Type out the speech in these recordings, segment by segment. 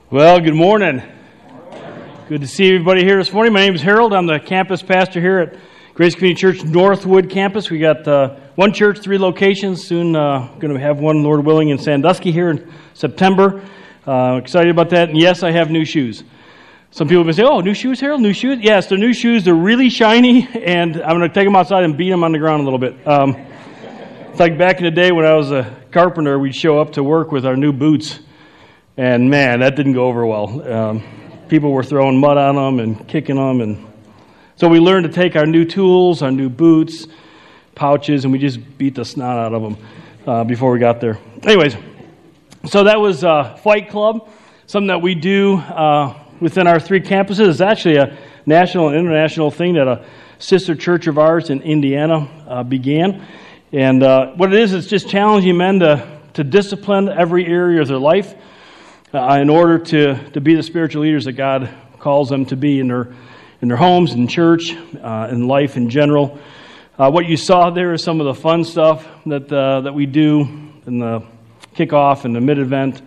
Well, good morning. Good to see everybody here this morning. My name is Harold. I'm the campus pastor here at Grace Community Church Northwood campus. We got one church, 3 locations. Soon going to have one, Lord willing, in Sandusky here in September. Excited about that. And yes, I have new shoes. Some people may say, "Oh, new shoes, Harold? New shoes?" Yes, they're new shoes. They're really shiny, and I'm going to take them outside and beat them on the ground a little bit. It's like back in the day when I was a carpenter, we'd show up to work with our new boots. And man, that didn't go over well. People were throwing mud on them and kicking them. And so we learned to take our new tools, our new boots, pouches, and we just beat the snot out of them before we got there. Anyways, so that was Fight Club, something that we do within our 3 campuses. It's actually a national and international thing that a sister church of ours in Indiana began. And what it is, it's just challenging men to discipline every area of their life, in order to be the spiritual leaders that God calls them to be in their homes, in church, in life in general. What you saw there is some of the fun stuff that we do in the kickoff and the mid-event.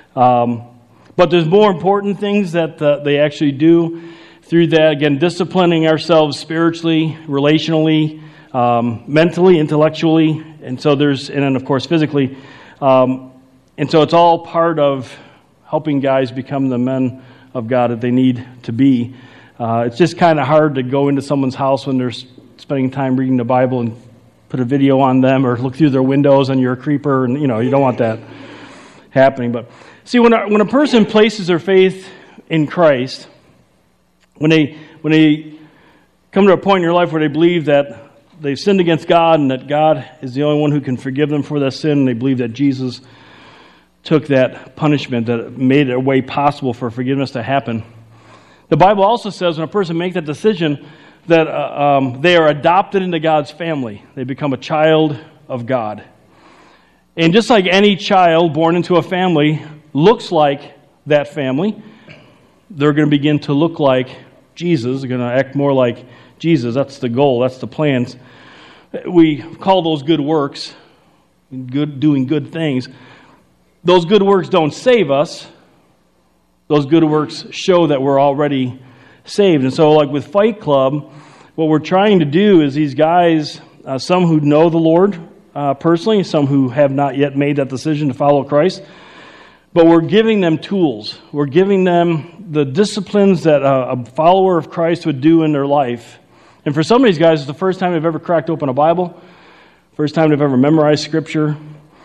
But there's more important things that they actually do through that. Again, disciplining ourselves spiritually, relationally, mentally, intellectually, and then of course physically. And so it's all part of helping guys become the men of God that they need to be. It's just kind of hard to go into someone's house when they're spending time reading the Bible and put a video on them or look through their windows and you're a creeper, and you don't want that happening. But see, when a person places their faith in Christ, when they come to a point in your life where they believe that they've sinned against God and that God is the only one who can forgive them for that sin, and they believe that Jesus took that punishment, that made it a way possible for forgiveness to happen. The Bible also says when a person makes that decision that they are adopted into God's family. They become a child of God. And just like any child born into a family looks like that family, they're going to begin to look like Jesus. They're going to act more like Jesus. That's the goal. That's the plans. We call those good works, doing good things. Those good works don't save us. Those good works show that we're already saved. And so like with Fight Club, what we're trying to do is these guys, some who know the Lord personally, some who have not yet made that decision to follow Christ, but we're giving them tools. We're giving them the disciplines that a follower of Christ would do in their life. And for some of these guys, it's the first time they've ever cracked open a Bible, first time they've ever memorized Scripture.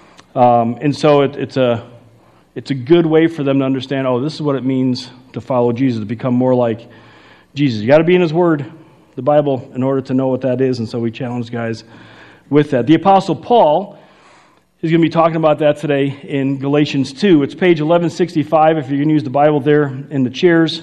And so it's a good way for them to understand, this is what it means to follow Jesus, to become more like Jesus. You got to be in His Word, the Bible, in order to know what that is. And so we challenge guys with that. The Apostle Paul is going to be talking about that today in Galatians 2. It's page 1165 if you can use the Bible there in the chairs.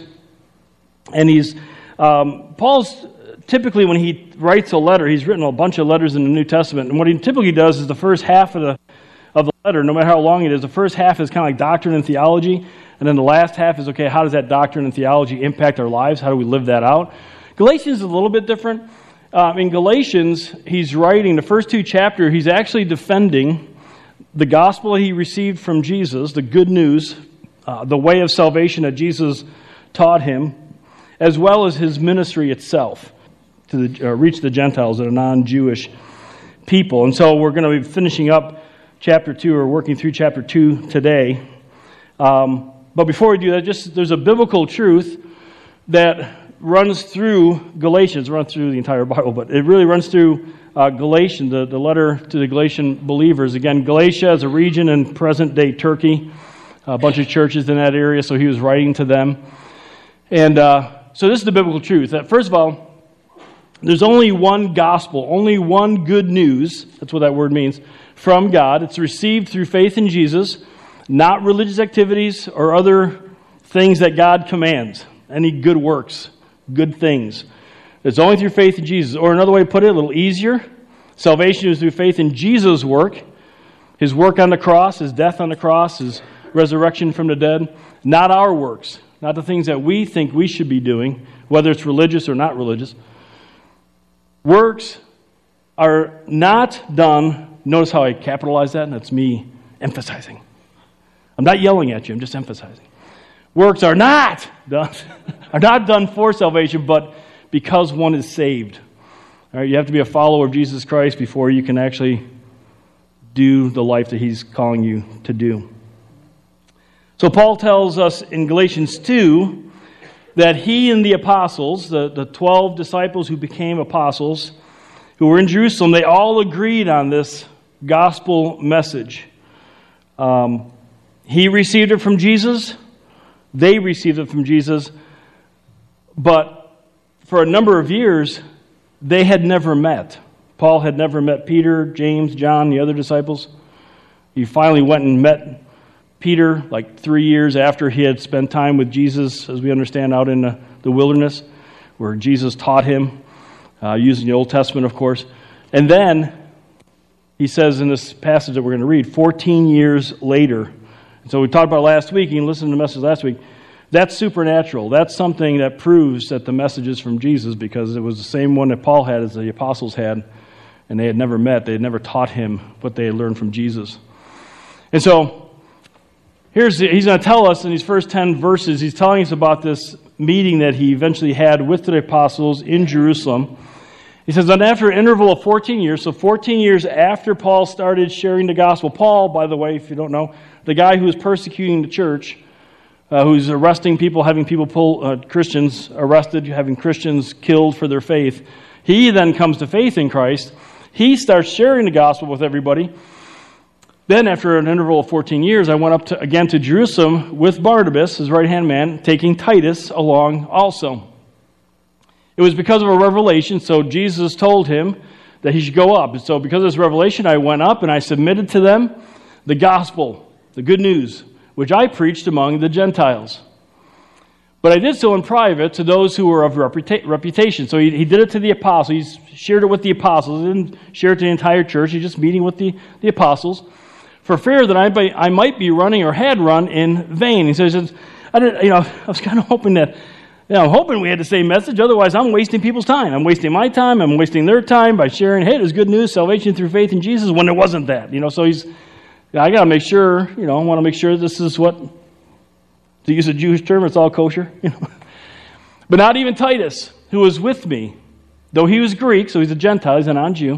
And Paul's typically when he writes a letter, he's written a bunch of letters in the New Testament. And what he typically does is the first half of the letter, no matter how long it is, the first half is kind of like doctrine and theology, and then the last half is, okay, how does that doctrine and theology impact our lives? How do we live that out? Galatians is a little bit different. In Galatians, he's writing, the first 2 chapters, he's actually defending the gospel he received from Jesus, the good news, the way of salvation that Jesus taught him, as well as his ministry itself to reach the Gentiles that are non-Jewish people. And so we're going to be finishing up chapter 2, or working through chapter 2 today. But before we do that, there's a biblical truth that runs through Galatians, runs through the entire Bible, but it really runs through Galatians, the letter to the Galatian believers. Again, Galatia is a region in present-day Turkey, a bunch of churches in that area, so he was writing to them. And so this is the biblical truth, that first of all, there's only one gospel, only one good news, that's what that word means, from God. It's received through faith in Jesus, not religious activities or other things that God commands, any good works, good things. It's only through faith in Jesus. Or another way to put it, a little easier, salvation is through faith in Jesus' work, His work on the cross, His death on the cross, His resurrection from the dead, not our works, not the things that we think we should be doing, whether it's religious or not religious. Works are not done. Notice how I capitalize that, and that's me emphasizing. I'm not yelling at you, I'm just emphasizing. Works are not done for salvation, but because one is saved. All right, you have to be a follower of Jesus Christ before you can actually do the life that He's calling you to do. So Paul tells us in Galatians 2 that he and the apostles, the 12 disciples who became apostles, who were in Jerusalem, they all agreed on this gospel message. He received it from Jesus. They received it from Jesus. But for a number of years, they had never met. Paul had never met Peter, James, John, the other disciples. He finally went and met Peter like 3 years after he had spent time with Jesus, as we understand, out in the wilderness, where Jesus taught him, using the Old Testament, of course. And then, he says in this passage that we're going to read, 14 years later. And so we talked about last week, you can listen to the message last week, that's supernatural. That's something that proves that the message is from Jesus, because it was the same one that Paul had as the apostles had, and they had never met. They had never taught him what they had learned from Jesus. And so, he's going to tell us in these first 10 verses, he's telling us about this meeting that he eventually had with the apostles in Jerusalem. He says, and after an interval of 14 years, so 14 years after Paul started sharing the gospel, Paul, by the way, if you don't know, the guy who was persecuting the church, who's arresting people, having people Christians arrested, having Christians killed for their faith, he then comes to faith in Christ. He starts sharing the gospel with everybody. Then, after an interval of 14 years, I went up again to Jerusalem with Barnabas, his right-hand man, taking Titus along also. It was because of a revelation, so Jesus told him that he should go up. And so because of this revelation, I went up and I submitted to them the gospel, the good news, which I preached among the Gentiles. But I did so in private to those who were of reputation. So he did it to the apostles. He shared it with the apostles. He didn't share it to the entire church. He's just meeting with the apostles, for fear that I might be running or had run in vain. He says, I was kind of hoping that, I'm hoping we had the same message. Otherwise, I'm wasting people's time. I'm wasting my time. I'm wasting their time by sharing, hey, there's good news, salvation through faith in Jesus, when there wasn't that. So I got to make sure, I want to make sure this is what, to use a Jewish term, it's all kosher. But not even Titus, who was with me, though he was Greek, so he's a Gentile, he's a non-Jew,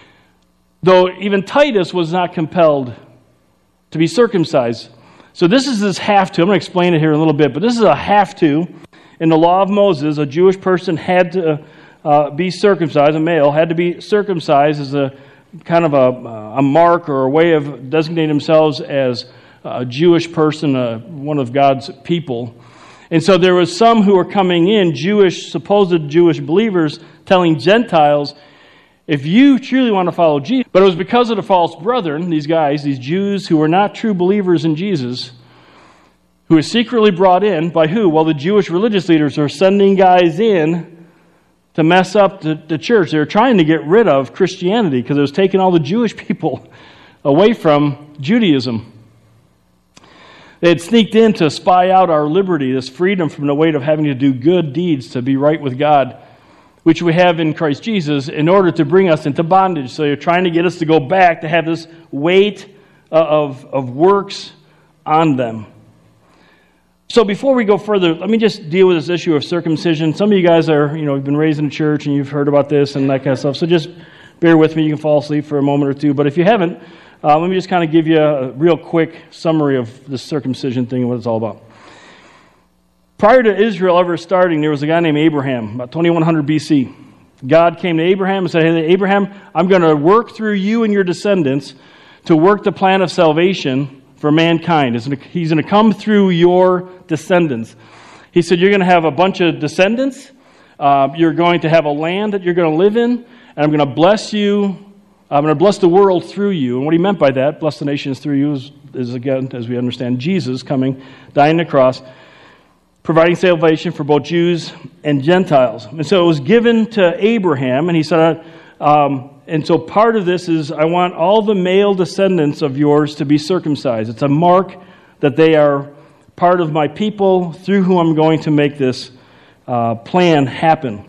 though even Titus was not compelled to be circumcised. So this is this have to. I'm going to explain it here in a little bit, but this is a have to. In the law of Moses, a Jewish person had to be circumcised, a male had to be circumcised as a kind of a mark or a way of designating themselves as a Jewish person, one of God's people. And so there was some who were coming in, supposed Jewish believers, telling Gentiles, if you truly want to follow Jesus, but it was because of the false brethren, these guys, these Jews who were not true believers in Jesus, who were secretly brought in by who? Well, the Jewish religious leaders are sending guys in to mess up the church. They were trying to get rid of Christianity because it was taking all the Jewish people away from Judaism. They had sneaked in to spy out our liberty, this freedom from the weight of having to do good deeds to be right with God, which we have in Christ Jesus, in order to bring us into bondage. So they're trying to get us to go back to have this weight of works on them. So before we go further, let me just deal with this issue of circumcision. Some of you guys are, you've been raised in the church and you've heard about this and that kind of stuff. So just bear with me. You can fall asleep for a moment or two. But if you haven't, let me just kind of give you a real quick summary of this circumcision thing and what it's all about. Prior to Israel ever starting, there was a guy named Abraham, about 2100 BC. God came to Abraham and said, hey, Abraham, I'm going to work through you and your descendants to work the plan of salvation for mankind. He's going to come through your descendants. He said, you're going to have a bunch of descendants. You're going to have a land that you're going to live in, and I'm going to bless you. I'm going to bless the world through you. And what he meant by that, bless the nations through you, is again, as we understand, Jesus coming, dying on the cross, providing salvation for both Jews and Gentiles. And so it was given to Abraham, and he said, and so part of this is, I want all the male descendants of yours to be circumcised. It's a mark that they are part of my people, through whom I'm going to make this plan happen.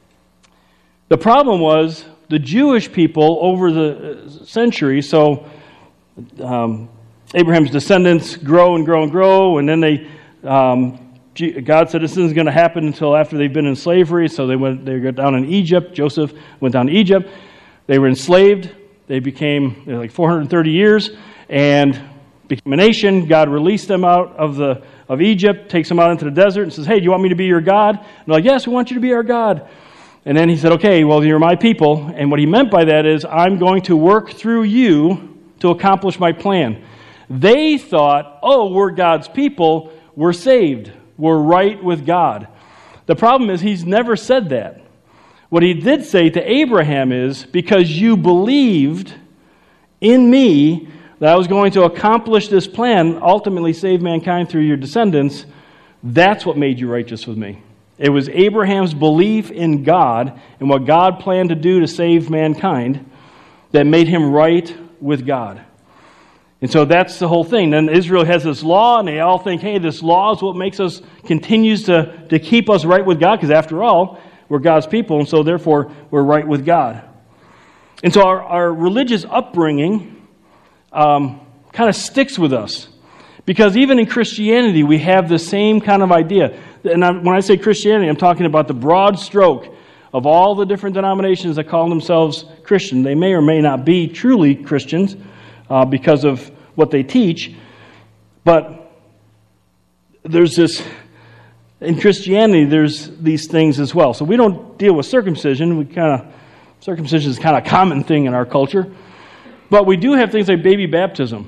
The problem was, the Jewish people over the centuries, so Abraham's descendants grow and grow and grow, and then they God said this isn't going to happen until after they've been in slavery, so they got down in Egypt. Joseph went down to Egypt. They were enslaved. They became like 430 years and became a nation. God released them out of Egypt, takes them out into the desert and says, hey, do you want me to be your God? And they're like, yes, we want you to be our God. And then he said, okay, well, you're my people. And what he meant by that is, I'm going to work through you to accomplish my plan. They thought, oh, we're God's people, we're saved, we're right with God. The problem is he's never said that. What he did say to Abraham is, because you believed in me that I was going to accomplish this plan, ultimately save mankind through your descendants, that's what made you righteous with me. It was Abraham's belief in God and what God planned to do to save mankind that made him right with God. And so that's the whole thing. Then Israel has this law, and they all think, hey, this law is what continues to keep us right with God, because after all, we're God's people, and so therefore we're right with God. And so our religious upbringing kind of sticks with us, because even in Christianity, we have the same kind of idea. And when I say Christianity, I'm talking about the broad stroke of all the different denominations that call themselves Christian. They may or may not be truly Christians because of what they teach, but there's this, in Christianity, there's these things as well. So we don't deal with circumcision. Circumcision is kind of a common thing in our culture, but we do have things like baby baptism.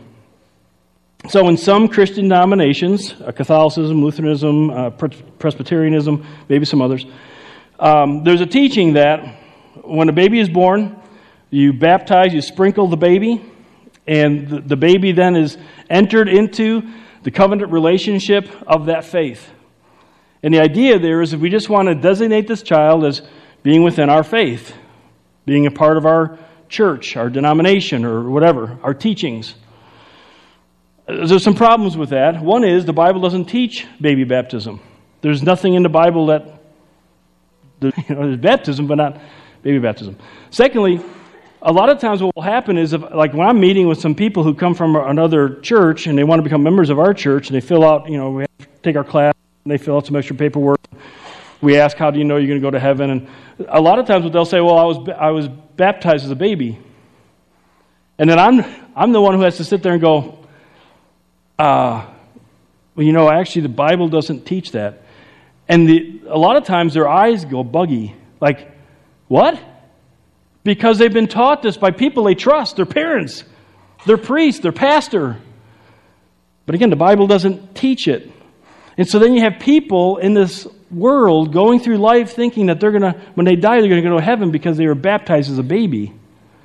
So in some Christian denominations, Catholicism, Lutheranism, Presbyterianism, maybe some others, there's a teaching that when a baby is born, you baptize, you sprinkle the baby, and the baby then is entered into the covenant relationship of that faith. And the idea there is if we just want to designate this child as being within our faith, being a part of our church, our denomination, or whatever, our teachings. There's some problems with that. One is the Bible doesn't teach baby baptism. There's nothing in the Bible that there's baptism, but not baby baptism. Secondly, a lot of times what will happen is, like when I'm meeting with some people who come from another church and they want to become members of our church, and they fill out, we have to take our class, and they fill out some extra paperwork. We ask, how do you know you're going to go to heaven? And a lot of times what they'll say, well, I was baptized as a baby. And then I'm the one who has to sit there and go, actually the Bible doesn't teach that. And a lot of times their eyes go buggy. Like, what? Because they've been taught this by people they trust, their parents, their priest, their pastor. But again, the Bible doesn't teach it. And so then you have people in this world going through life thinking that when they die, they're going to go to heaven because they were baptized as a baby.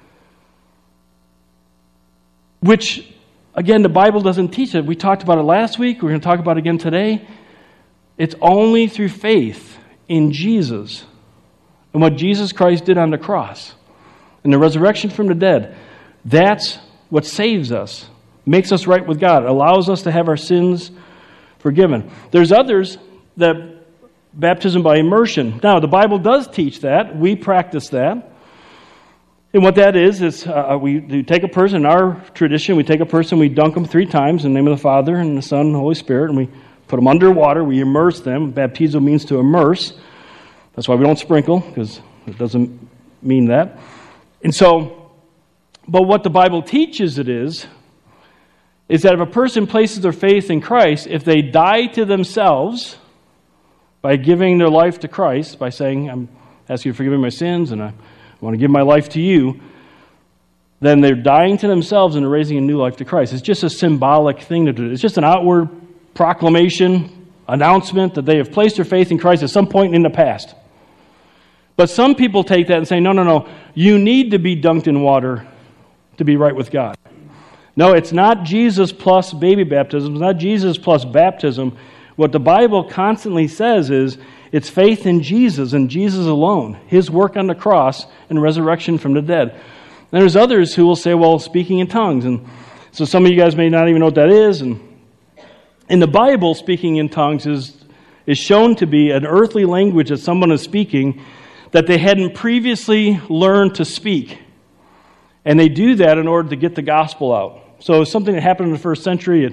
Which, again, the Bible doesn't teach it. We talked about it last week. We're going to talk about it again today. It's only through faith in Jesus and what Jesus Christ did on the cross and the resurrection from the dead. That's what saves us, makes us right with God, allows us to have our sins forgiven. There's others that baptism by immersion. Now, the Bible does teach that. We practice that. And what that is we take a person, in our tradition, we take a person, we dunk them 3 times in the name of the Father and the Son and the Holy Spirit, and we put them under water, we immerse them. Baptizo means to immerse. That's why we don't sprinkle, because it doesn't mean that. And so, but what the Bible teaches it is that if a person places their faith in Christ, if they die to themselves by giving their life to Christ, by saying, I'm asking you to forgive me my sins, and I want to give my life to you, then they're dying to themselves and they're raising a new life to Christ. It's just a symbolic thing to do. It's just an outward proclamation, announcement that they have placed their faith in Christ at some point in the past. But some people take that and say, no, you need to be dunked in water to be right with God. No, it's not Jesus plus baby baptism. It's not Jesus plus baptism. What the Bible constantly says is it's faith in Jesus and Jesus alone, His work on the cross and resurrection from the dead. And there's others who will say, well, speaking in tongues. And so some of you guys may not even know what that is. And in the Bible, speaking in tongues is shown to be an earthly language that someone is speaking that they hadn't previously learned to speak. And they do that in order to get the gospel out. So something that happened in the first century, it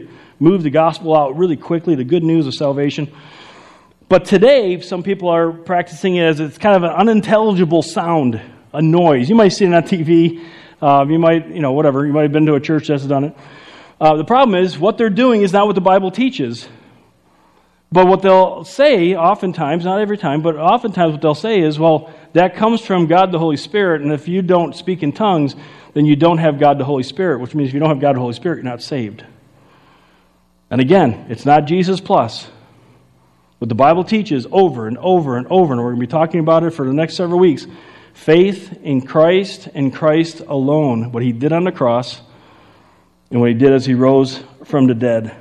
move the gospel out really quickly, the good news of salvation. But today, some people are practicing it as it's kind of an unintelligible sound, a noise. You might see it on TV. You might, whatever. You might have been to a church that's done it. The problem is, what they're doing is not what the Bible teaches. But what they'll say, oftentimes, not every time, but oftentimes what they'll say is, well, that comes from God the Holy Spirit, and if you don't speak in tongues, then you don't have God the Holy Spirit, which means if you don't have God the Holy Spirit, you're not saved. And again, it's not Jesus plus. What the Bible teaches over and over and over, and we're going to be talking about it for the next several weeks, faith in Christ and Christ alone, what He did on the cross, and what He did as He rose from the dead.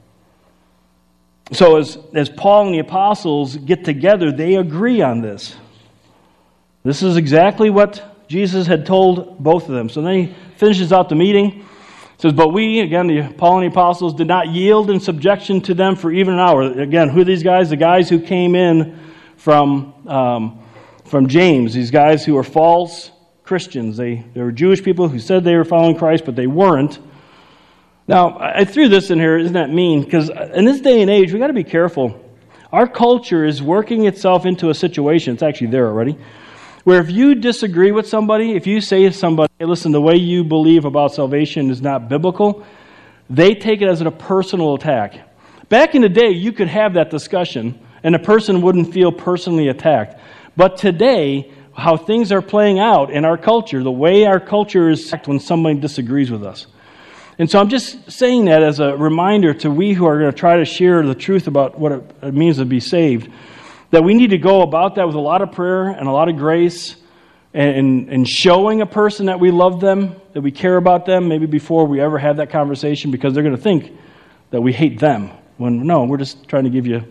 So as Paul and the apostles get together, they agree on this. This is exactly what Jesus had told both of them. So then he finishes out the meeting. It says, but we, again, Paul and the apostles, did not yield in subjection to them for even an hour. Again, who are these guys? The guys who came in from James. These guys who are false Christians. They were Jewish people who said they were following Christ, but they weren't. Now, I threw this in here, isn't that mean? Because in this day and age, we've got to be careful. Our culture is working itself into a situation, it's actually there already, where if you disagree with somebody, if you say to somebody, hey, listen, the way you believe about salvation is not biblical, they take it as a personal attack. Back in the day, you could have that discussion, and a person wouldn't feel personally attacked. But today, how things are playing out in our culture, the way our culture is when somebody disagrees with us. And so I'm just saying that as a reminder to we who are going to try to share the truth about what it means to be saved, that we need to go about that with a lot of prayer and a lot of grace and showing a person that we love them, that we care about them, maybe before we ever have that conversation, because they're going to think that we hate them. When no, we're just trying to give you,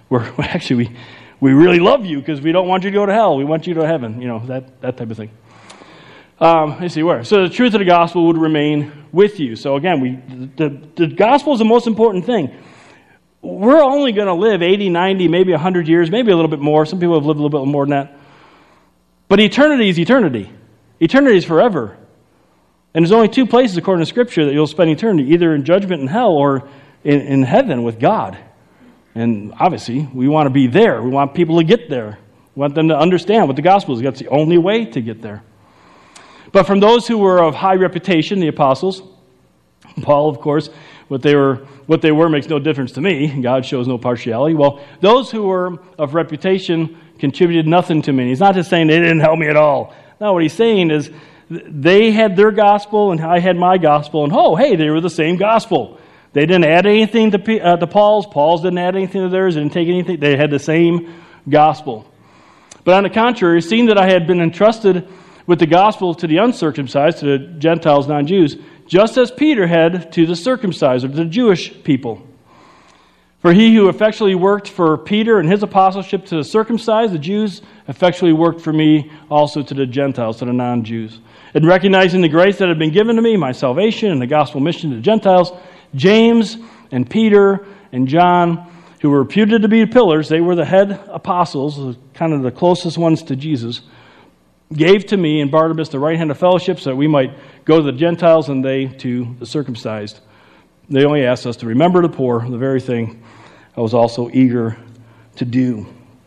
we really love you because we don't want you to go to hell. We want you to heaven, that type of thing. Let's see where. So the truth of the gospel would remain with you. So again, the gospel is the most important thing. We're only going to live 80, 90, maybe 100 years, maybe a little bit more. Some people have lived a little bit more than that. But eternity is eternity. Eternity is forever. And there's only two places, according to Scripture, that you'll spend eternity, either in judgment in hell or in heaven with God. And obviously, we want to be there. We want people to get there. We want them to understand what the gospel is. That's the only way to get there. But from those who were of high reputation, the apostles, Paul, of course, what they were makes no difference to me. God shows no partiality. Well, those who were of reputation contributed nothing to me. He's not just saying they didn't help me at all. No, what he's saying is they had their gospel and I had my gospel, and they were the same gospel. They didn't add anything to Paul's. Paul's didn't add anything to theirs. They didn't take anything. They had the same gospel. But on the contrary, seeing that I had been entrusted with the gospel to the uncircumcised, to the Gentiles, non-Jews, just as Peter had to the circumcised, or to the Jewish people. For he who effectually worked for Peter and his apostleship to the circumcised, the Jews, effectually worked for me also to the Gentiles, to the non-Jews. And recognizing the grace that had been given to me, my salvation and the gospel mission to the Gentiles, James and Peter and John, who were reputed to be pillars, they were the head apostles, kind of the closest ones to Jesus, gave to me and Barnabas the right hand of fellowship so that we might go to the Gentiles and they to the circumcised. They only asked us to remember the poor, the very thing I was also eager to do.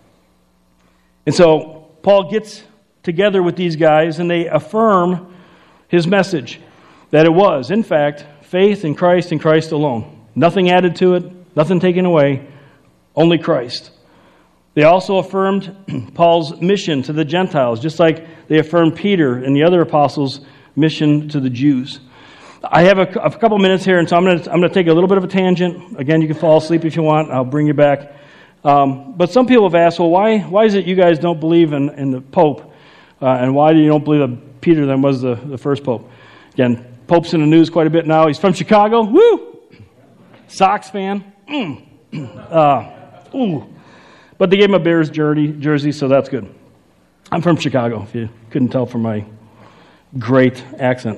And so Paul gets together with these guys and they affirm his message that it was, in fact, faith in Christ and Christ alone. Nothing added to it, nothing taken away, only Christ. They also affirmed Paul's mission to the Gentiles, just like they affirmed Peter and the other apostles' mission to the Jews. I have a couple minutes here, and so I'm going to take a little bit of a tangent. Again, you can fall asleep if you want. I'll bring you back. But some people have asked, well, why is it you guys don't believe in the Pope? And why do you don't believe that Peter then was the first Pope? Again, Pope's in the news quite a bit now. He's from Chicago. Woo! Sox fan. Ooh. But they gave him a Bears jersey, so that's good. I'm from Chicago, if you couldn't tell from my great accent.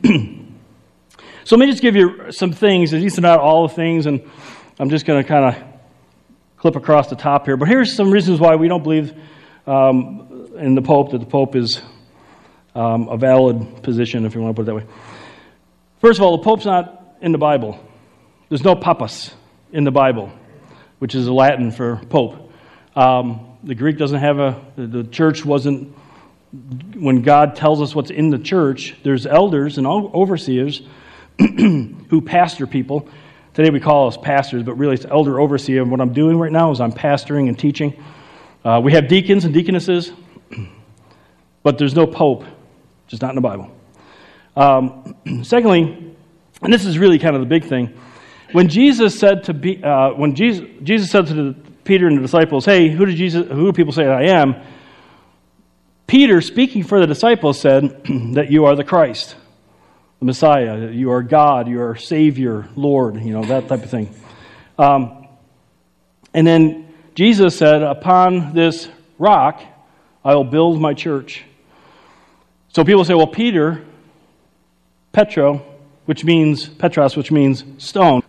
So let me just give you some things, at least not all the things, and I'm just going to kind of clip across the top here. But here's some reasons why we don't believe in the Pope, that the Pope is a valid position, if you want to put it that way. First of all, the Pope's not in the Bible. there's no papas in the Bible, which is Latin for pope. The Greek doesn't have the church wasn't, when God tells us what's in the church, there's elders and overseers who pastor people. Today we call us pastors, but really it's elder overseer. And what I'm doing right now is I'm pastoring and teaching. We have deacons and deaconesses, but there's no pope, just not in the Bible. Secondly, and this is really kind of the big thing, when Jesus said to Jesus said to Peter and the disciples, "Hey, who do people say that I am?" Peter, speaking for the disciples, said that you are the Christ, the Messiah, that you are God, you are Savior, Lord, that type of thing. And then Jesus said, "Upon this rock, I will build my church." So people say, well, Peter, Petros, which means stone.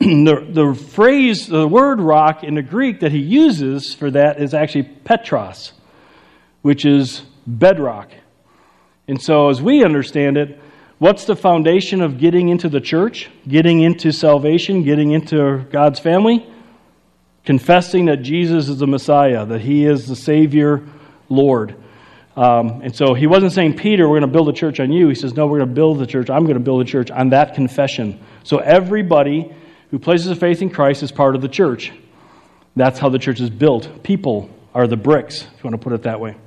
The word rock in the Greek that he uses for that is actually Petros, which is bedrock. And so as we understand it, what's the foundation of getting into the church, getting into salvation, getting into God's family? Confessing that Jesus is the Messiah, that he is the Savior, Lord. And so he wasn't saying, Peter, we're going to build a church on you. He says, no, we're going to build the church. I'm going to build a church on that confession. So everybody who places their faith in Christ is part of the church. That's how the church is built. People are the bricks, if you want to put it that way.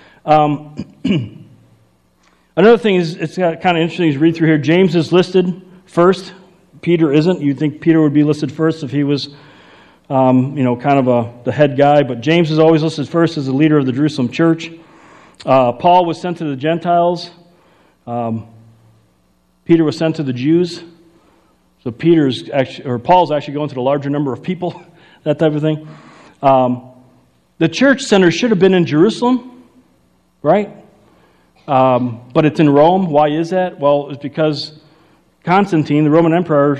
Another thing is, it's kind of interesting to read through here. James is listed first. Peter isn't. You'd think Peter would be listed first if he was, kind of the head guy. But James is always listed first as the leader of the Jerusalem church. Paul was sent to the Gentiles. Peter was sent to the Jews. So Paul's actually going to the larger number of people, that type of thing. The church center should have been in Jerusalem, right? But it's in Rome. Why is that? Well, it's because Constantine, the Roman Emperor,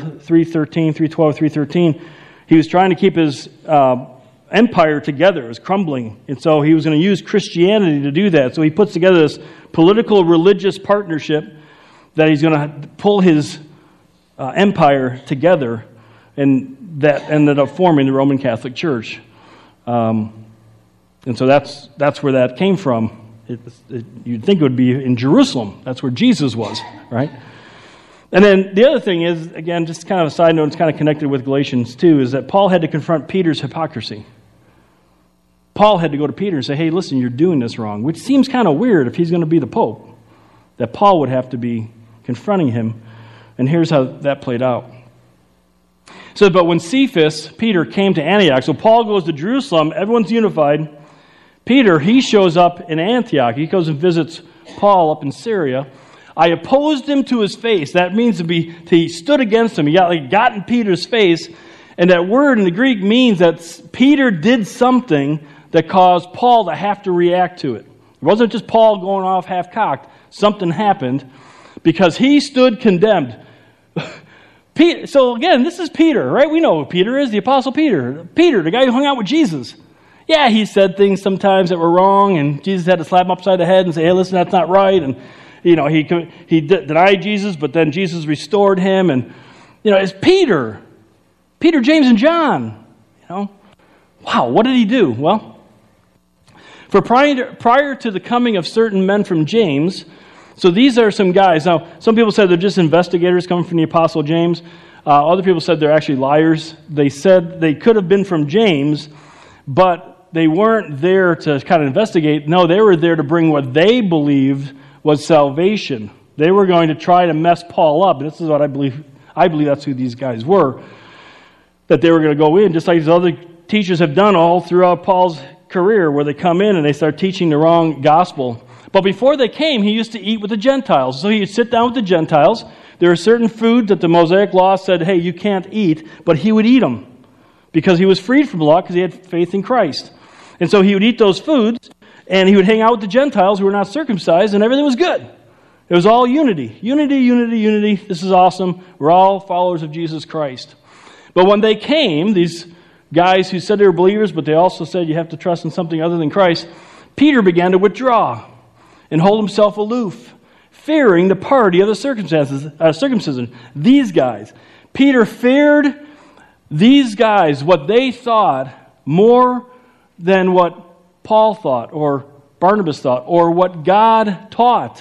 313, he was trying to keep his empire together. It was crumbling. And so he was going to use Christianity to do that. So he puts together this political religious partnership that he's going to pull his empire together, and that ended up forming the Roman Catholic Church. And so that's where that came from. You'd think it would be in Jerusalem. That's where Jesus was, right? And then the other thing is, again, just kind of a side note, it's kind of connected with Galatians 2, is that Paul had to confront Peter's hypocrisy. Paul had to go to Peter and say, hey, listen, you're doing this wrong, which seems kind of weird if he's going to be the Pope, that Paul would have to be confronting him. And here's how that played out. So, but when Cephas, Peter, came to Antioch, so Paul goes to Jerusalem, everyone's unified. Peter, he shows up in Antioch. He goes and visits Paul up in Syria. I opposed him to his face. That means he stood against him. He got in Peter's face. And that word in the Greek means that Peter did something that caused Paul to have to react to it. It wasn't just Paul going off half-cocked. Something happened because he stood condemned. So again, this is Peter, right? We know who Peter is, the Apostle Peter. Peter, the guy who hung out with Jesus. Yeah, he said things sometimes that were wrong, and Jesus had to slap him upside the head and say, hey, listen, that's not right. And, he denied Jesus, but then Jesus restored him. And, it's Peter. Peter, James, and John. Wow, what did he do? Well, for prior to the coming of certain men from James, so these are some guys. Now, some people said they're just investigators coming from the Apostle James. Other people said they're actually liars. They said they could have been from James, but they weren't there to kind of investigate. No, they were there to bring what they believed was salvation. They were going to try to mess Paul up. This is what I believe. I believe that's who these guys were. That they were going to go in, just like these other teachers have done all throughout Paul's career, where they come in and they start teaching the wrong gospel. But before they came, he used to eat with the Gentiles. So he would sit down with the Gentiles. There are certain foods that the Mosaic Law said, hey, you can't eat, but he would eat them because he was freed from the law because he had faith in Christ. And so he would eat those foods, and he would hang out with the Gentiles who were not circumcised, and everything was good. It was all unity. Unity, unity, unity. This is awesome. We're all followers of Jesus Christ. But when they came, these guys who said they were believers, but they also said you have to trust in something other than Christ, Peter began to withdraw and hold himself aloof, fearing the party of the circumcision. These guys. Peter feared these guys, what they thought, more than what Paul thought, or Barnabas thought, or what God taught.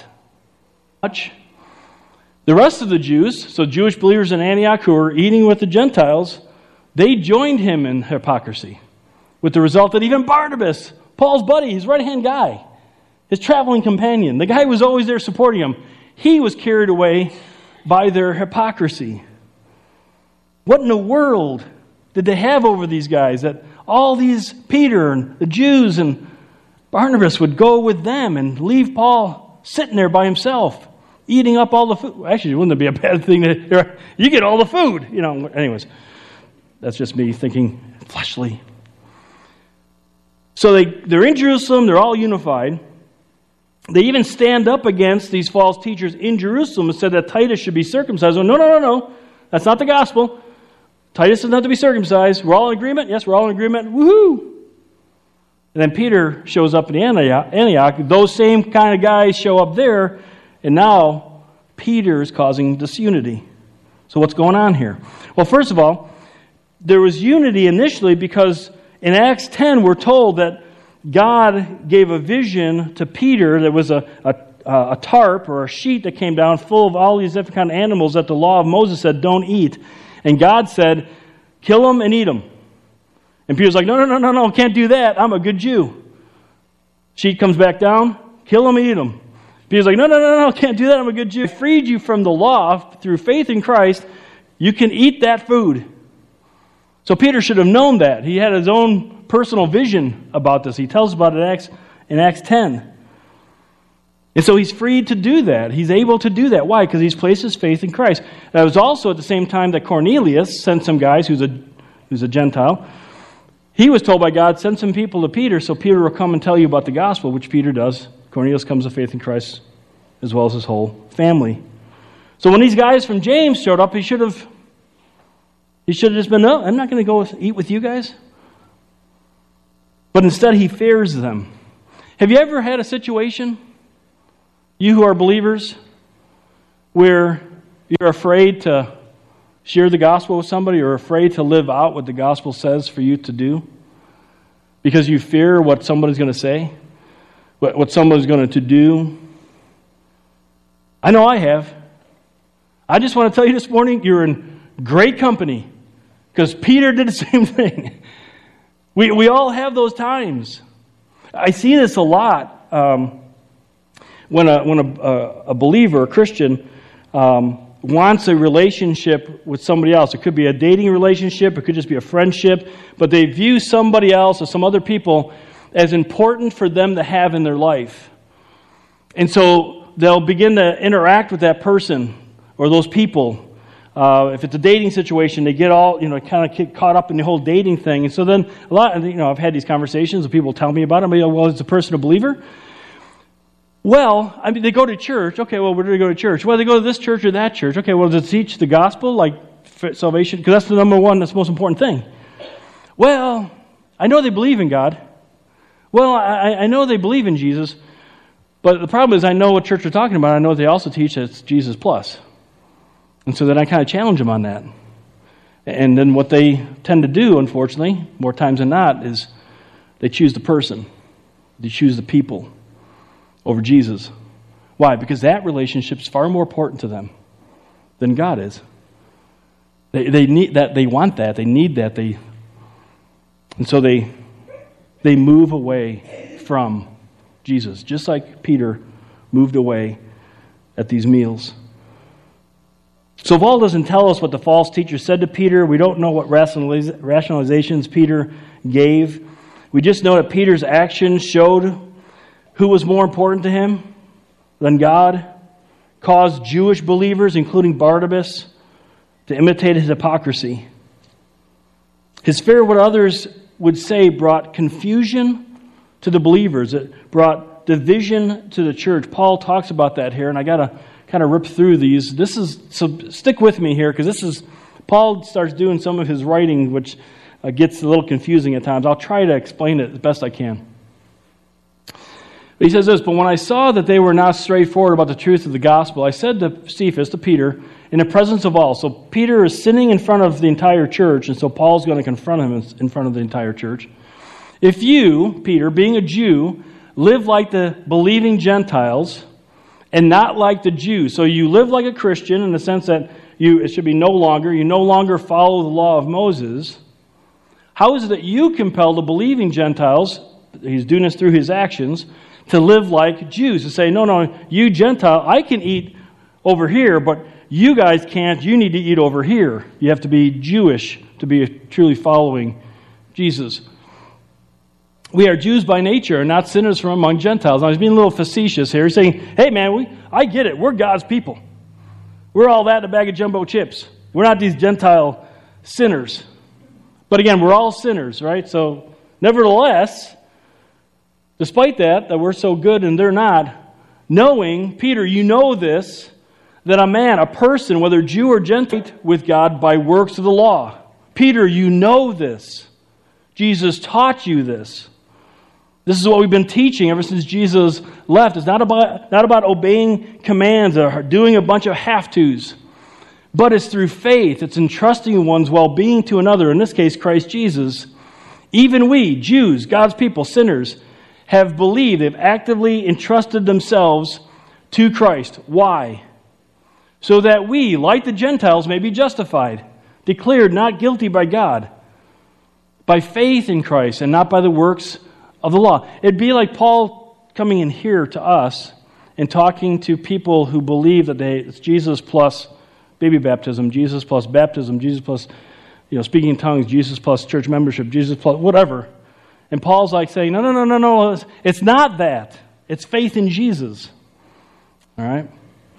The rest of the Jews, so Jewish believers in Antioch who were eating with the Gentiles, they joined him in hypocrisy, with the result that even Barnabas, Paul's buddy, his right-hand guy, his traveling companion, the guy who was always there supporting him, he was carried away by their hypocrisy. What in the world did they have over these guys that all these Peter and the Jews and Barnabas would go with them and leave Paul sitting there by himself, eating up all the food? Actually, wouldn't it be a bad thing to, you get all the food? Anyways, that's just me thinking fleshly. So they're in Jerusalem, they're all unified. They even stand up against these false teachers in Jerusalem and said that Titus should be circumcised. Oh, no. That's not the gospel. Titus is not to be circumcised. We're all in agreement? Yes, we're all in agreement. Woohoo! And then Peter shows up in Antioch. Those same kind of guys show up there, and now Peter is causing disunity. So what's going on here? Well, first of all, there was unity initially because in Acts 10 we're told that God gave a vision to Peter. There was a tarp or a sheet that came down full of all these different kind of animals that the law of Moses said don't eat. And God said, kill them and eat them. And Peter's like, no, can't do that. I'm a good Jew. Sheet comes back down, kill them and eat them. Peter's like, no, can't do that. I'm a good Jew. I freed you from the law through faith in Christ. You can eat that food. So Peter should have known that. He had his own personal vision about this. He tells about it in Acts 10. And so he's free to do that. He's able to do that. Why? Because he's placed his faith in Christ. That was also at the same time that Cornelius sent some guys, who's a Gentile. He was told by God, send some people to Peter so Peter will come and tell you about the gospel, which Peter does. Cornelius comes to faith in Christ as well as his whole family. So when these guys from James showed up, he should have just been, no, I'm not going to go eat with you guys. But instead he fears them. Have you ever had a situation, you who are believers, where you're afraid to share the gospel with somebody or afraid to live out what the gospel says for you to do? Because you fear what somebody's going to say, what somebody's going to do? I know I have. I just want to tell you this morning, you're in great company. Because Peter did the same thing. We all have those times. I see this a lot when a believer, a Christian, wants a relationship with somebody else. It could be a dating relationship. It could just be a friendship. But they view somebody else or some other people as important for them to have in their life. And so they'll begin to interact with that person or those people. If it's a dating situation, they get all, kind of get caught up in the whole dating thing. And so then I've had these conversations and people tell me about it. Well, is the person a believer? Well, they go to church. Okay, well, where do they go to church? Well, they go to this church or that church. Okay, well, does it teach the gospel, like salvation? Because that's the number one, that's the most important thing. Well, I know they believe in God. Well, I know they believe in Jesus. But the problem is I know what church they're talking about. I know they also teach that it's Jesus plus. And so then I kind of challenge them on that. And then what they tend to do, unfortunately, more times than not, is they choose the person. They choose the people over Jesus. Why? Because that relationship is far more important to them than God is. They need that. They want that. They need that. And so they move away from Jesus, just like Peter moved away at these meals. So Paul doesn't tell us what the false teacher said to Peter. We don't know what rationalizations Peter gave. We just know that Peter's actions showed who was more important to him than God, caused Jewish believers, including Barnabas, to imitate his hypocrisy. His fear of what others would say brought confusion to the believers. It brought division to the church. Paul talks about that here, and I got to kind of rip through these. So stick with me here, because Paul starts doing some of his writing, which gets a little confusing at times. I'll try to explain it as best I can. He says this, but when I saw that they were not straightforward about the truth of the gospel, I said to Cephas, to Peter, in the presence of all. So Peter is sitting in front of the entire church, and so Paul's going to confront him in front of the entire church. If you, Peter, being a Jew, live like the believing Gentiles and not like the Jews, so you live like a Christian in the sense that it should be you no longer follow the law of Moses, how is it that you compel the believing Gentiles, he's doing this through his actions, to live like Jews, to say, no, you Gentile, I can eat over here, but you guys can't, you need to eat over here. You have to be Jewish to be truly following Jesus. We are Jews by nature and not sinners from among Gentiles. Now, he's being a little facetious here. He's saying, hey man, I get it, we're God's people. We're all that in a bag of jumbo chips. We're not these Gentile sinners. But again, we're all sinners, right? So, nevertheless, despite that we're so good and they're not, knowing, Peter, you know this, that a person, whether Jew or Gentile, with God by works of the law. Peter, you know this. Jesus taught you this. This is what we've been teaching ever since Jesus left. It's not about obeying commands or doing a bunch of have-tos, but it's through faith. It's entrusting one's well-being to another, in this case, Christ Jesus. Even we, Jews, God's people, sinners, have believed. They've actively entrusted themselves to Christ. Why? So that we, like the Gentiles, may be justified, declared not guilty by God, by faith in Christ and not by the works of the law. It'd be like Paul coming in here to us and talking to people who believe that it's Jesus plus baby baptism, Jesus plus baptism, Jesus plus speaking in tongues, Jesus plus church membership, Jesus plus whatever. And Paul's like saying, no, it's not that. It's faith in Jesus. All right?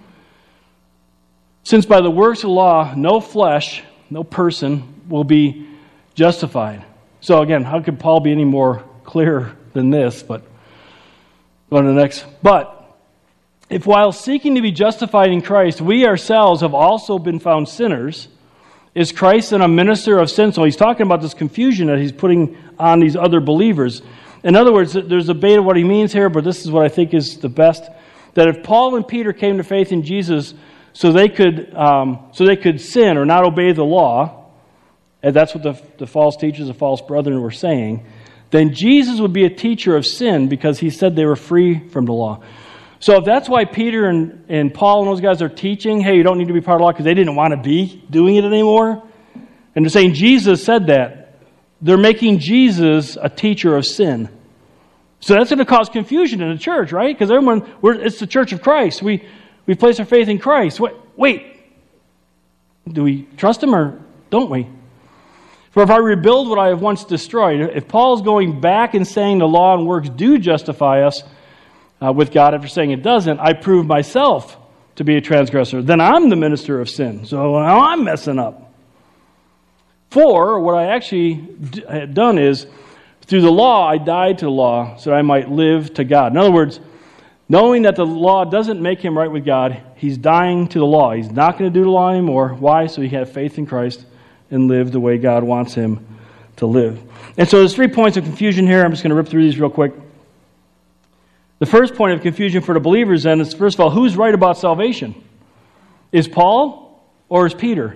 Since by the works of the law, no flesh, no person will be justified. So again, how could Paul be any more clear than this? But go to the next. But if while seeking to be justified in Christ, we ourselves have also been found sinners, is Christ then a minister of sin? So he's talking about this confusion that he's putting on these other believers. In other words, there's a debate of what he means here, but this is what I think is the best. That if Paul and Peter came to faith in Jesus so they could sin or not obey the law, and that's what the false teachers, the false brethren were saying, then Jesus would be a teacher of sin because he said they were free from the law. So if that's why Peter and Paul and those guys are teaching, hey, you don't need to be part of the law because they didn't want to be doing it anymore, and they're saying Jesus said that, they're making Jesus a teacher of sin. So that's going to cause confusion in the church, right? Because it's the church of Christ. We place our faith in Christ. Wait, do we trust him or don't we? For if I rebuild what I have once destroyed, if Paul's going back and saying the law and works do justify us with God after saying it doesn't, I prove myself to be a transgressor. Then I'm the minister of sin. So now I'm messing up. For what I actually had done is, through the law, I died to the law so that I might live to God. In other words, knowing that the law doesn't make him right with God, he's dying to the law. He's not going to do the law anymore. Why? So he can have faith in Christ and live the way God wants him to live. And so there's 3 points of confusion here. I'm just going to rip through these real quick. The first point of confusion for the believers then is, first of all, who's right about salvation? Is Paul or is Peter?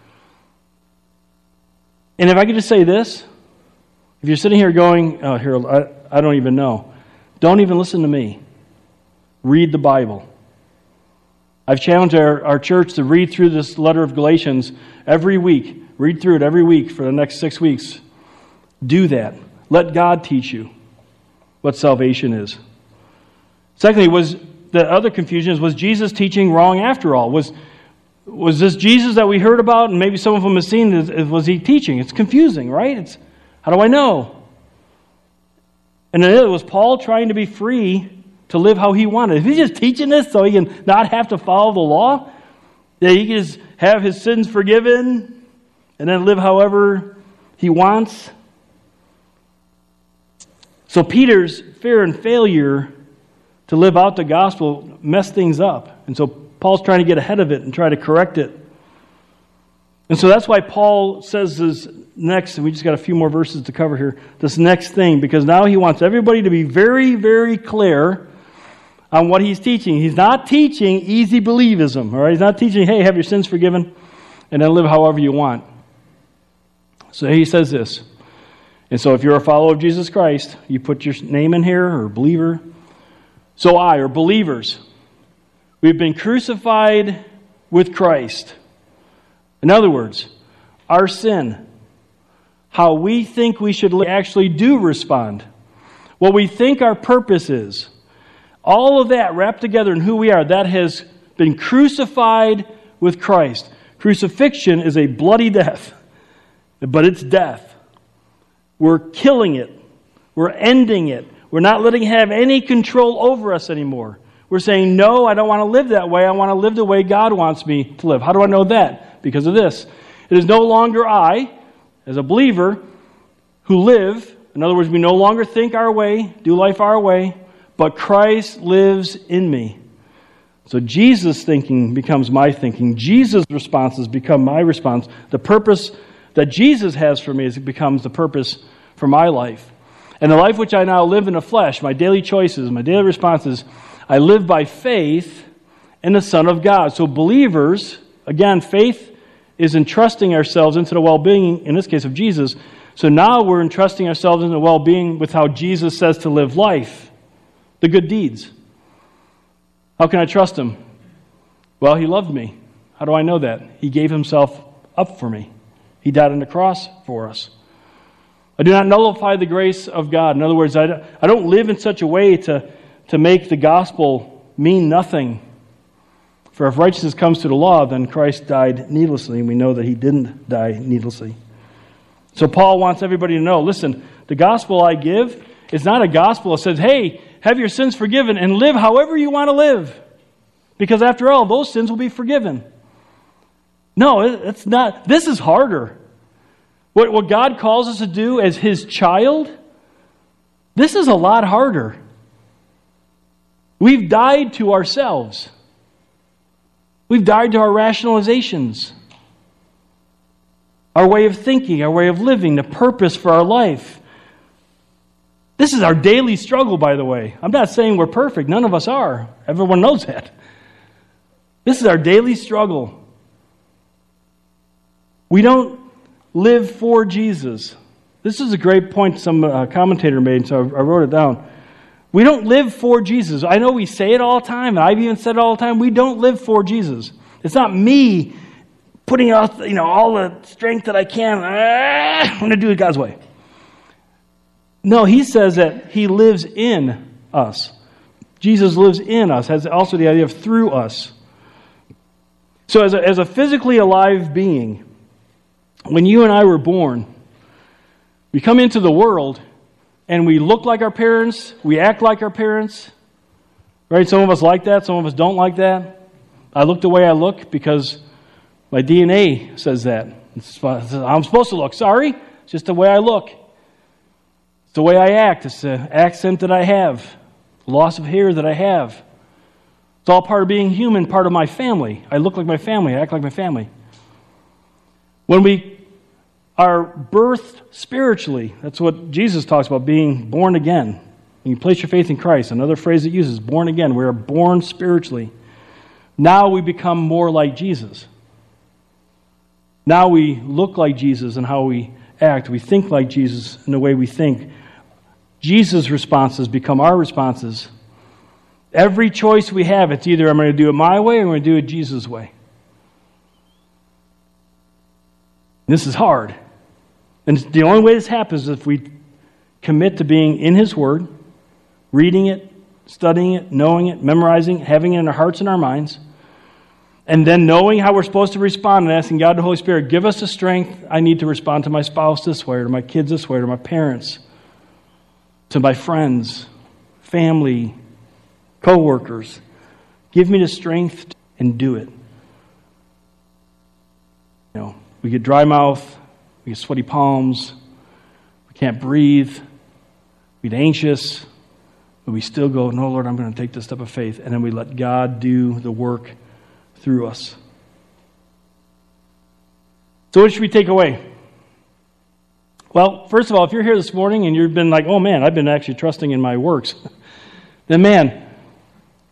And if I could just say this, if you're sitting here going, oh, Harold, I don't even know. Don't even listen to me. Read the Bible. I've challenged our church to read through this letter of Galatians every week. Read through it every week for the next 6 weeks. Do that. Let God teach you what salvation is. Secondly, was the other confusion was Jesus teaching wrong after all? Was this Jesus that we heard about and maybe some of them have seen, was he teaching? It's confusing, right? How do I know? And then was Paul trying to be free to live how he wanted? Is he just teaching this so he can not have to follow the law? That he can just have his sins forgiven and then live however he wants? So Peter's fear and failure to live out the gospel messed things up. And so Paul's trying to get ahead of it and try to correct it. And so that's why Paul says this next, and we just got a few more verses to cover here, this next thing, because now he wants everybody to be very, very clear on what he's teaching. He's not teaching easy believism, all right? He's not teaching, hey, have your sins forgiven and then live however you want. So he says this. And so if you're a follower of Jesus Christ, you put your name in here, or believer. So or believers, we've been crucified with Christ. In other words, our sin, how we think we should actually do respond. What we think our purpose is. All of that wrapped together in who we are, that has been crucified with Christ. Crucifixion is a bloody death, but it's death. We're killing it. We're ending it. We're not letting it have any control over us anymore. We're saying, no, I don't want to live that way. I want to live the way God wants me to live. How do I know that? Because of this. It is no longer I, as a believer, who live. In other words, we no longer think our way, do life our way, but Christ lives in me. So Jesus' thinking becomes my thinking. Jesus' responses become my response. The purpose that Jesus has for me becomes the purpose for my life. And the life which I now live in the flesh, my daily choices, my daily responses, I live by faith in the Son of God. So believers, again, faith is entrusting ourselves into the well-being, in this case of Jesus. So now we're entrusting ourselves into the well-being with how Jesus says to live life, the good deeds. How can I trust Him? Well, He loved me. How do I know that? He gave Himself up for me. He died on the cross for us. I do not nullify the grace of God. In other words, I don't live in such a way to make the gospel mean nothing. For if righteousness comes to the law, then Christ died needlessly, and we know that He didn't die needlessly. So Paul wants everybody to know, listen, the gospel I give is not a gospel that says, hey, have your sins forgiven and live however you want to live. Because after all, those sins will be forgiven. No, it's not. This is harder. What God calls us to do as His child, this is a lot harder. We've died to ourselves. We've died to our rationalizations, our way of thinking, our way of living, the purpose for our life. This is our daily struggle, by the way. I'm not saying we're perfect. None of us are. Everyone knows that. This is our daily struggle. We don't live for Jesus. This is a great point some commentator made, so I wrote it down. We don't live for Jesus. I know we say it all the time, and I've even said it all the time. We don't live for Jesus. It's not me putting out all the strength that I can. I'm going to do it God's way. No, he says that He lives in us. Jesus lives in us, has also the idea of through us. So as a physically alive being, when you and I were born, we come into the world and we look like our parents, we act like our parents, right? Some of us like that, some of us don't like that. I look the way I look because my DNA says that. I'm supposed to look. Sorry, it's just the way I look. It's the way I act. It's the accent that I have, the loss of hair that I have. It's all part of being human, part of my family. I look like my family, I act like my family. When we are birthed spiritually, that's what Jesus talks about, being born again. When you place your faith in Christ, another phrase it uses, born again. We are born spiritually. Now we become more like Jesus. Now we look like Jesus in how we act. We think like Jesus in the way we think. Jesus' responses become our responses. Every choice we have, it's either I'm going to do it my way or I'm going to do it Jesus' way. This is hard. And the only way this happens is if we commit to being in His Word, reading it, studying it, knowing it, memorizing it, having it in our hearts and our minds, and then knowing how we're supposed to respond and asking God the Holy Spirit, give us the strength I need to respond to my spouse this way, or to my kids this way, or to my parents, to my friends, family, co-workers. Give me the strength and do it. We get dry mouth, we get sweaty palms, we can't breathe, we get anxious, but we still go, no, Lord, I'm going to take this step of faith. And then we let God do the work through us. So what should we take away? Well, first of all, if you're here this morning and you've been like, oh man, I've been actually trusting in my works, then man,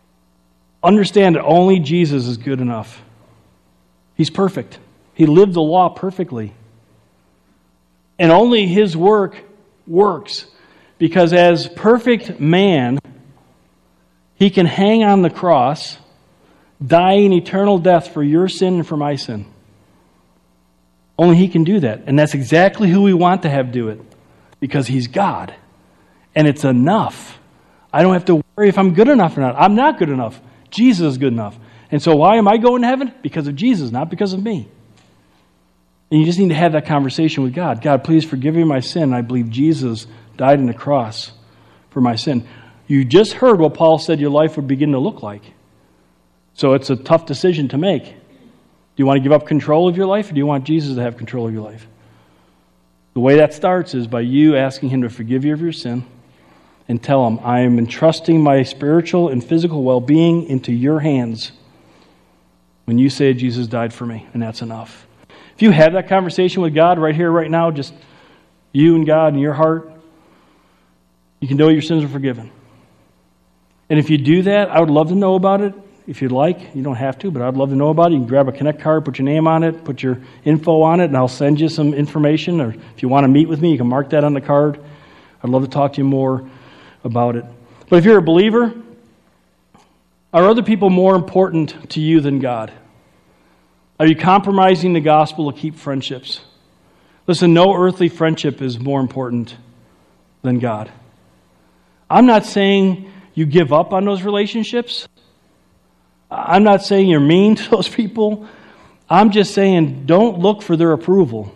understand that only Jesus is good enough. He's perfect. He lived the law perfectly. And only His work works because as perfect man, He can hang on the cross, die an eternal death for your sin and for my sin. Only He can do that. And that's exactly who we want to have do it because He's God. And it's enough. I don't have to worry if I'm good enough or not. I'm not good enough. Jesus is good enough. And so why am I going to heaven? Because of Jesus, not because of me. And you just need to have that conversation with God. God, please forgive me my sin. I believe Jesus died on the cross for my sin. You just heard what Paul said your life would begin to look like. So it's a tough decision to make. Do you want to give up control of your life, or do you want Jesus to have control of your life? The way that starts is by you asking Him to forgive you of your sin and tell Him, I am entrusting my spiritual and physical well-being into your hands when you say Jesus died for me, and that's enough. If you have that conversation with God right here, right now, just you and God in your heart, you can know your sins are forgiven. And if you do that, I would love to know about it. If you'd like, you don't have to, but I'd love to know about it. You can grab a Connect card, put your name on it, put your info on it, and I'll send you some information. Or if you want to meet with me, you can mark that on the card. I'd love to talk to you more about it. But if you're a believer, are other people more important to you than God? Are you compromising the gospel to keep friendships? Listen, no earthly friendship is more important than God. I'm not saying you give up on those relationships. I'm not saying you're mean to those people. I'm just saying don't look for their approval.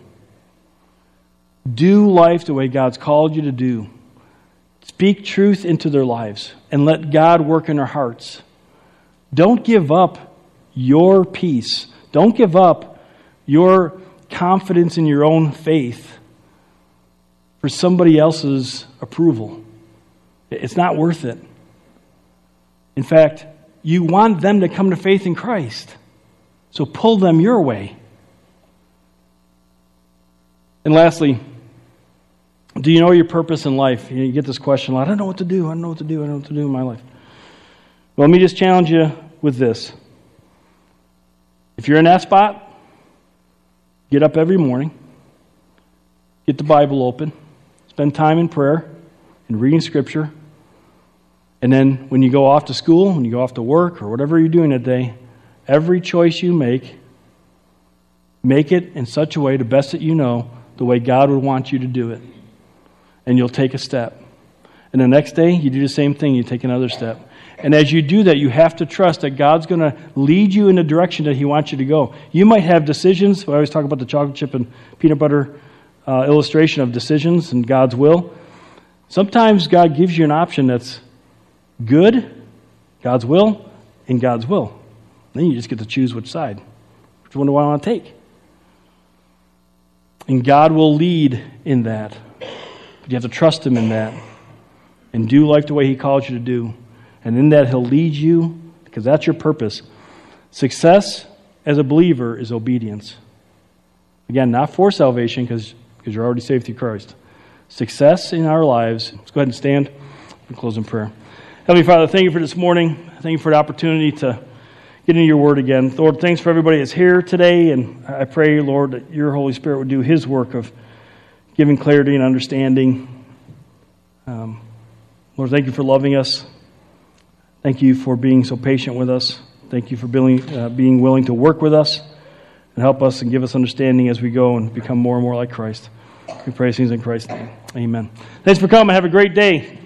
Do life the way God's called you to do. Speak truth into their lives and let God work in their hearts. Don't give up your peace. Don't give up your confidence in your own faith for somebody else's approval. It's not worth it. In fact, you want them to come to faith in Christ. So pull them your way. And lastly, do you know your purpose in life? You get this question a lot. I don't know what to do. I don't know what to do. I don't know what to do in my life. Well, let me just challenge you with this. If you're in that spot, get up every morning, get the Bible open, spend time in prayer and reading Scripture, and then when you go off to school, when you go off to work, or whatever you're doing that day, every choice you make it in such a way, the best that you know, the way God would want you to do it. And you'll take a step. And the next day, you do the same thing, you take another step. And as you do that, you have to trust that God's going to lead you in the direction that He wants you to go. You might have decisions. I always talk about the chocolate chip and peanut butter illustration of decisions and God's will. Sometimes God gives you an option that's good, God's will, and God's will. Then you just get to choose which side. Which one do I want to take? And God will lead in that. But you have to trust Him in that. And do life the way He calls you to do. And in that, He'll lead you, because that's your purpose. Success as a believer is obedience. Again, not for salvation, because you're already saved through Christ. Success in our lives. Let's go ahead and stand and close in prayer. Heavenly Father, thank you for this morning. Thank you for the opportunity to get into your word again. Lord, thanks for everybody that's here today. And I pray, Lord, that your Holy Spirit would do His work of giving clarity and understanding. Lord, thank you for loving us. Thank you for being so patient with us. Thank you for being willing to work with us and help us and give us understanding as we go and become more and more like Christ. We pray these things in Christ's name. Amen. Thanks for coming. Have a great day.